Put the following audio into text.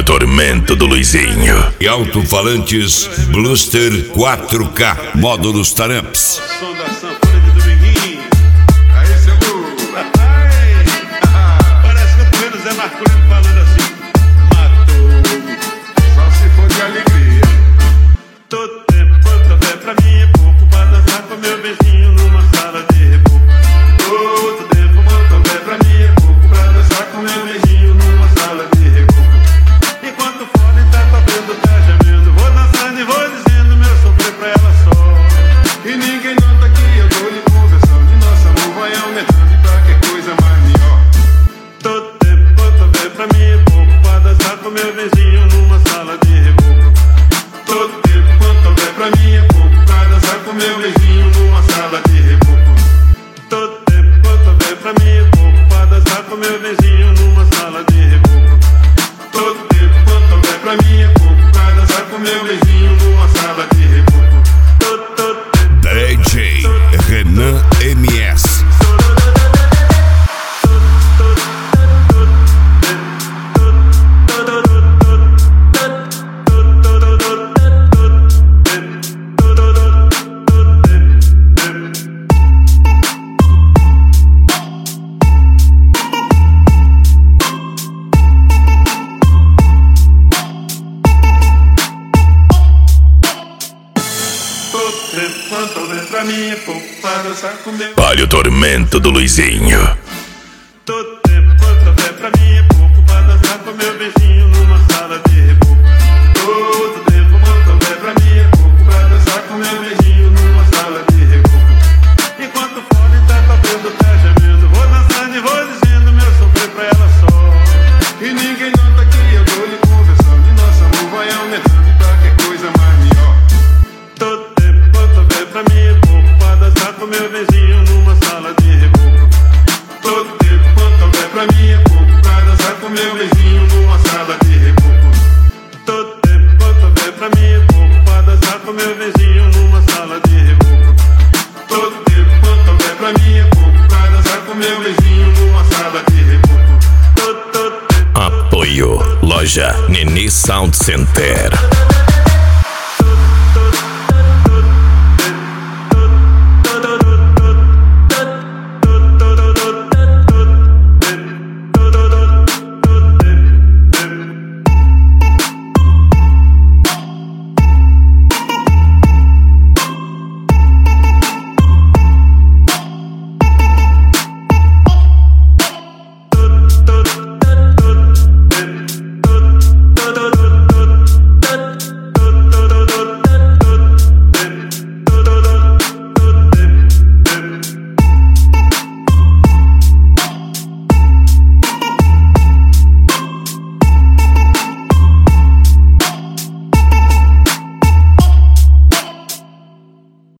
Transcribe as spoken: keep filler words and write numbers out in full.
Tormento do Luizinho. E alto-falantes Bluster quatro K, módulos Taramps. Som da sanfona de Dominguinho. Aí, Seguro. Parece que eu tô vendo o Zé Marculino falando assim: matou-me, só se for de alegria. Todo tempo quanto houver pra mim é pouco pra dançar com meu beijinho numa sala de reboco. Todo tempo quanto houver pra mim é pouco pra dançar com meu beijinho numa sala de reboco. Enquanto o fone tá tocando, tá gemendo, vou dançando e vou dizendo meu sofrer pra ela só. E ninguém nota que eu tô lhe conversando e nosso amor vai aumentando e pra que coisa mais melhor. Todo tempo quanto houver pra mim é pouco pra dançar com meu vizinho numa sala de reboco. Todo tempo quanto houver pra mim é pouco pra dançar com meu vizinho numa sala de reboco. Todo tempo quanto houver pra mim é pouco pra dançar com meu vizinho numa sala de reboco. Todo tempo quanto houver pra mim é pouco pra dançar com meu vizinho numa sala de reboco. Todo, todo tempo. D J Renan M S. Quanto houver pra mim é pouco pra dançar com meu. Olha o tormento do Luizinho. Todo tempo quanto houver pra mim é pouco pra dançar com meu beijinho numa sala de reboco. Todo tempo quanto houver pra mim é pouco pra dançar com meu beijinho numa sala de reboco. Enquanto o fone tá tocando, tá gemendo, vou dançando e vou dizendo meu sofrer pra ela só. E ninguém nota que eu tô lhe conversando e nosso amor vai aumentando e pra que coisa mais melhor. Todo tempo quanto houver pra mim é pouco pra dançar com meu vizinho numa sala de reboco. Todo tempo quanto houver pra mim é pouco pra dançar com meu vizinho numa sala de reboco. Todo tempo quanto houver pra mim é pouco pra dançar com meu vizinho numa sala de reboco. Todo tempo quanto houver pra mim é pouco pra dançar com meu vizinho numa sala de reboco. Todo, todo tempo. Apoio Loja Nini Sound Center.